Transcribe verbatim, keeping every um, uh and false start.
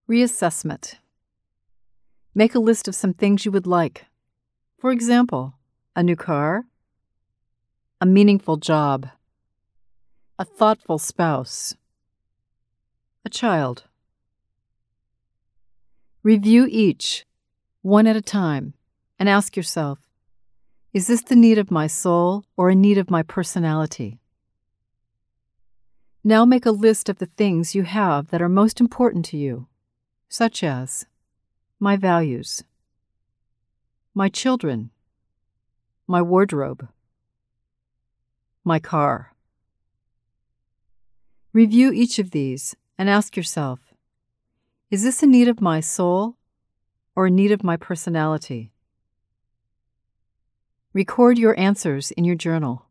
Reassessment. Make a list of some things you would like. For example, a new car, a meaningful job, a thoughtful spouse, a child. Review each, one at a time, and ask yourself, is this the need of my soul or a need of my personality? Now make a list of the things you have that are most important to you, such as my values, my children, my wardrobe, my car. Review each of these and ask yourself, is this a need of my soul or a need of my personality? Record your answers in your journal.